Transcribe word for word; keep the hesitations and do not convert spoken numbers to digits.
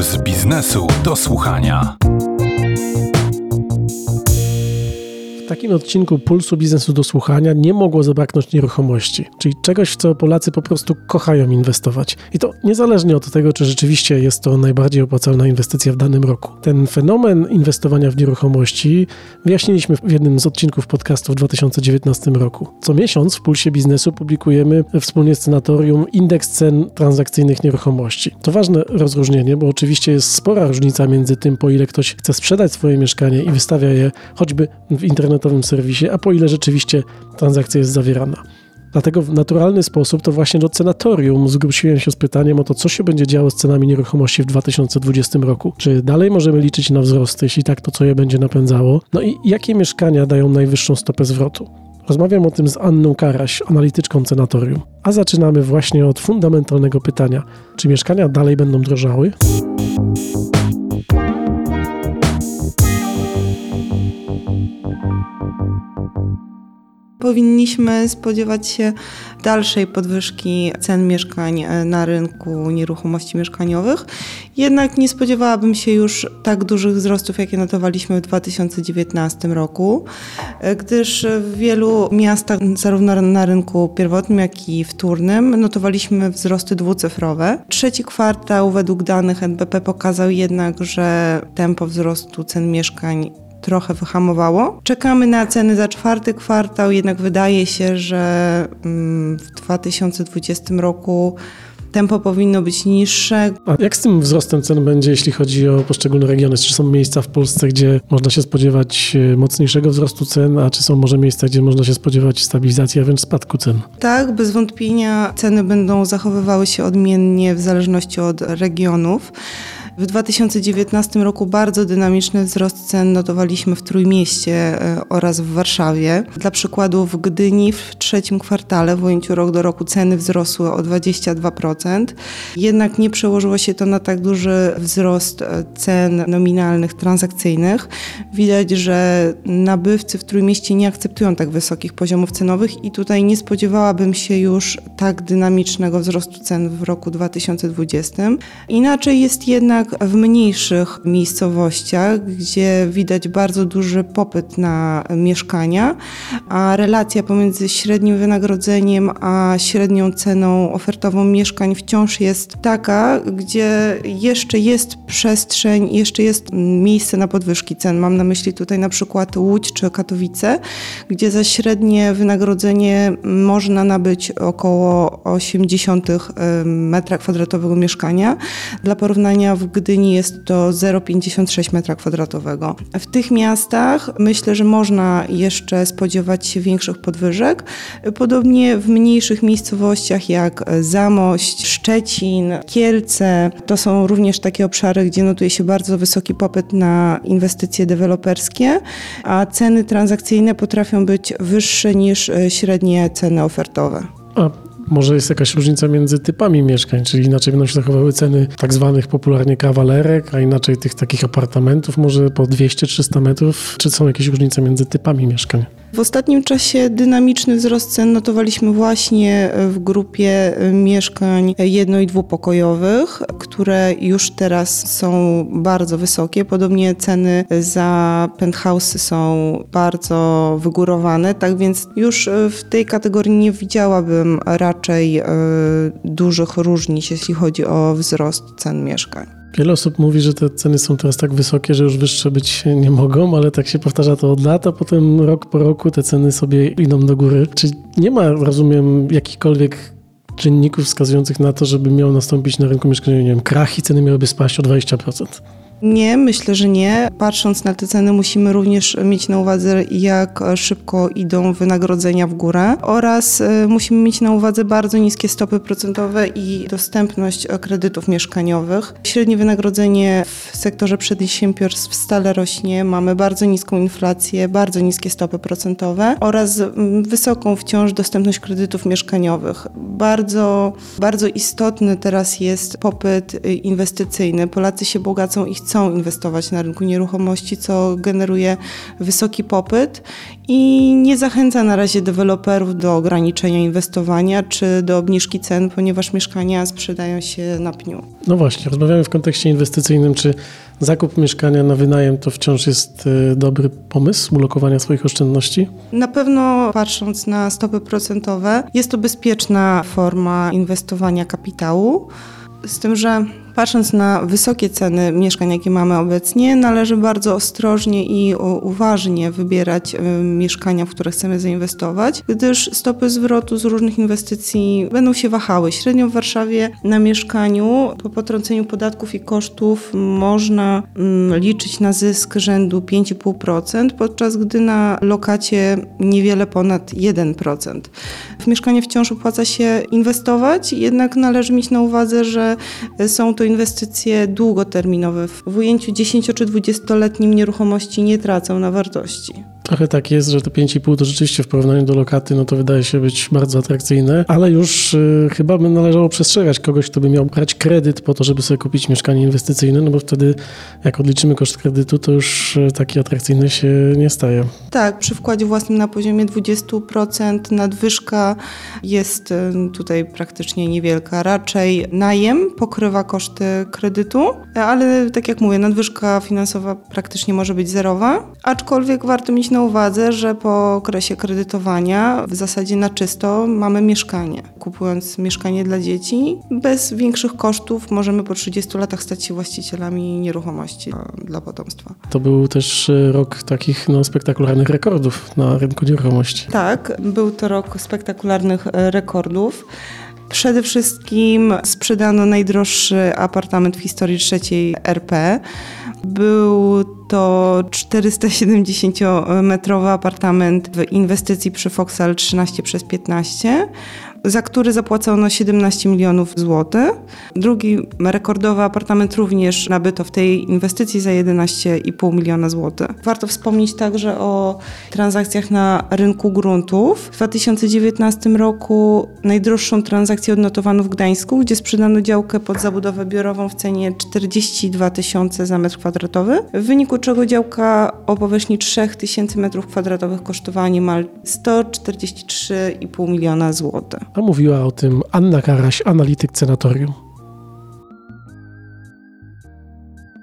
Puls biznesu do słuchania. W takim odcinku Pulsu Biznesu do Słuchania nie mogło zabraknąć nieruchomości, czyli czegoś, w co Polacy po prostu kochają inwestować. I to niezależnie od tego, czy rzeczywiście jest to najbardziej opłacalna inwestycja w danym roku. Ten fenomen inwestowania w nieruchomości wyjaśniliśmy w jednym z odcinków podcastu w dwa tysiące dziewiętnastym roku. Co miesiąc w Pulsie Biznesu publikujemy wspólnie z Cenatorium indeks cen transakcyjnych nieruchomości. To ważne rozróżnienie, bo oczywiście jest spora różnica między tym, po ile ktoś chce sprzedać swoje mieszkanie i wystawia je choćby w internetowym serwisie, a po ile rzeczywiście transakcja jest zawierana. Dlatego w naturalny sposób to właśnie do Cenatorium zwróciłem się z pytaniem o to, co się będzie działo z cenami nieruchomości w dwa tysiące dwudziestym roku. Czy dalej możemy liczyć na wzrosty, jeśli tak, to co je będzie napędzało? No i jakie mieszkania dają najwyższą stopę zwrotu? Rozmawiam o tym z Anną Karaś, analityczką Cenatorium. A zaczynamy właśnie od fundamentalnego pytania. Czy mieszkania dalej będą drożały? Powinniśmy spodziewać się dalszej podwyżki cen mieszkań na rynku nieruchomości mieszkaniowych. Jednak nie spodziewałabym się już tak dużych wzrostów, jakie notowaliśmy w dwa tysiące dziewiętnastym roku, gdyż w wielu miastach, zarówno na rynku pierwotnym, jak i wtórnym, notowaliśmy wzrosty dwucyfrowe. Trzeci kwartał według danych N B P pokazał jednak, że tempo wzrostu cen mieszkań trochę wyhamowało. Czekamy na ceny za czwarty kwartał, jednak wydaje się, że w dwa tysiące dwudziestym roku tempo powinno być niższe. A jak z tym wzrostem cen będzie, jeśli chodzi o poszczególne regiony? Czy są miejsca w Polsce, gdzie można się spodziewać mocniejszego wzrostu cen, a czy są może miejsca, gdzie można się spodziewać stabilizacji, a wręcz spadku cen? Tak, bez wątpienia ceny będą zachowywały się odmiennie w zależności od regionów. W dwa tysiące dziewiętnastym roku bardzo dynamiczny wzrost cen notowaliśmy w Trójmieście oraz w Warszawie. Dla przykładu w Gdyni w trzecim kwartale, w ujęciu rok do roku, ceny wzrosły o dwadzieścia dwa procent. Jednak nie przełożyło się to na tak duży wzrost cen nominalnych, transakcyjnych. Widać, że nabywcy w Trójmieście nie akceptują tak wysokich poziomów cenowych i tutaj nie spodziewałabym się już tak dynamicznego wzrostu cen w roku dwa tysiące dwudziestym. Inaczej jest jednak w mniejszych miejscowościach, gdzie widać bardzo duży popyt na mieszkania, a relacja pomiędzy średnim wynagrodzeniem a średnią ceną ofertową mieszkań wciąż jest taka, gdzie jeszcze jest przestrzeń, jeszcze jest miejsce na podwyżki cen. Mam na myśli tutaj na przykład Łódź czy Katowice, gdzie za średnie wynagrodzenie można nabyć około osiemdziesiąt metra kwadratowego mieszkania. Dla porównania w Gdyni jest to zero przecinek pięćdziesiąt sześć metra kwadratowego. W tych miastach myślę, że można jeszcze spodziewać się większych podwyżek. Podobnie w mniejszych miejscowościach jak Zamość, Szczecin, Kielce. To są również takie obszary, gdzie notuje się bardzo wysoki popyt na inwestycje deweloperskie, a ceny transakcyjne potrafią być wyższe niż średnie ceny ofertowe. A może jest jakaś różnica między typami mieszkań, czyli inaczej będą się zachowały ceny tak zwanych popularnie kawalerek, a inaczej tych takich apartamentów, może po dwieście trzysta metrów? Czy są jakieś różnice między typami mieszkań? W ostatnim czasie dynamiczny wzrost cen notowaliśmy właśnie w grupie mieszkań jedno- i dwupokojowych, które już teraz są bardzo wysokie. Podobnie ceny za penthouse'y są bardzo wygórowane, tak więc już w tej kategorii nie widziałabym raczej dużych różnic, jeśli chodzi o wzrost cen mieszkań. Wiele osób mówi, że te ceny są teraz tak wysokie, że już wyższe być nie mogą, ale tak się powtarza to od lat, a potem rok po roku te ceny sobie idą do góry. Czy nie ma, rozumiem, jakichkolwiek czynników wskazujących na to, żeby miał nastąpić na rynku mieszkaniowym, nie wiem, krach i ceny miałyby spaść o dwadzieścia procent? Nie, myślę, że nie. Patrząc na te ceny, musimy również mieć na uwadze, jak szybko idą wynagrodzenia w górę oraz musimy mieć na uwadze bardzo niskie stopy procentowe i dostępność kredytów mieszkaniowych. Średnie wynagrodzenie w sektorze przedsiębiorstw stale rośnie, mamy bardzo niską inflację, bardzo niskie stopy procentowe oraz wysoką wciąż dostępność kredytów mieszkaniowych. Bardzo, bardzo istotny teraz jest popyt inwestycyjny. Polacy się bogacą i chcą chcą inwestować na rynku nieruchomości, co generuje wysoki popyt i nie zachęca na razie deweloperów do ograniczenia inwestowania czy do obniżki cen, ponieważ mieszkania sprzedają się na pniu. No właśnie, rozmawiamy w kontekście inwestycyjnym, czy zakup mieszkania na wynajem to wciąż jest y, dobry pomysł ulokowania swoich oszczędności? Na pewno patrząc na stopy procentowe, jest to bezpieczna forma inwestowania kapitału, z tym, że patrząc na wysokie ceny mieszkań, jakie mamy obecnie, należy bardzo ostrożnie i uważnie wybierać mieszkania, w które chcemy zainwestować, gdyż stopy zwrotu z różnych inwestycji będą się wahały. Średnio w Warszawie na mieszkaniu po potrąceniu podatków i kosztów można liczyć na zysk rzędu pięć i pół procent, podczas gdy na lokacie niewiele ponad jeden procent. W mieszkanie wciąż opłaca się inwestować, jednak należy mieć na uwadze, że są to inwestycje długoterminowe. W ujęciu dziesięcio- czy dwudziestoletnim nieruchomości nie tracą na wartości. Trochę tak jest, że to pięć i pół to rzeczywiście w porównaniu do lokaty, no to wydaje się być bardzo atrakcyjne, ale już y, chyba by należało przestrzegać kogoś, kto by miał brać kredyt po to, żeby sobie kupić mieszkanie inwestycyjne, no bo wtedy jak odliczymy koszt kredytu, to już y, taki atrakcyjny się nie staje. Tak, przy wkładzie własnym na poziomie dwadzieścia procent nadwyżka jest y, tutaj praktycznie niewielka. Raczej najem pokrywa koszty kredytu, ale tak jak mówię, nadwyżka finansowa praktycznie może być zerowa, aczkolwiek warto mieć na uwadze, że po okresie kredytowania w zasadzie na czysto mamy mieszkanie. Kupując mieszkanie dla dzieci, bez większych kosztów możemy po trzydziestu latach stać się właścicielami nieruchomości dla potomstwa. To był też rok takich no, spektakularnych rekordów na rynku nieruchomości. Tak, był to rok spektakularnych rekordów. Przede wszystkim sprzedano najdroższy apartament w historii trzeciej R P. Był to czterystosiedemdziesięciometrowy apartament w inwestycji przy Foksal trzynaście przez piętnaście, za który zapłacono siedemnaście milionów złotych. Drugi rekordowy apartament również nabyto w tej inwestycji za jedenaście i pół miliona złotych. Warto wspomnieć także o transakcjach na rynku gruntów. W dwa tysiące dziewiętnastym roku najdroższą transakcję odnotowano w Gdańsku, gdzie sprzedano działkę pod zabudowę biurową w cenie czterdzieści dwa tysiące za metr kwadratowy, w wyniku czego działka o powierzchni trzy tysiące metrów kwadratowych kosztowała niemal sto czterdzieści trzy i pół miliona złotych. A mówiła o tym Anna Karaś, analityk Cenatorium.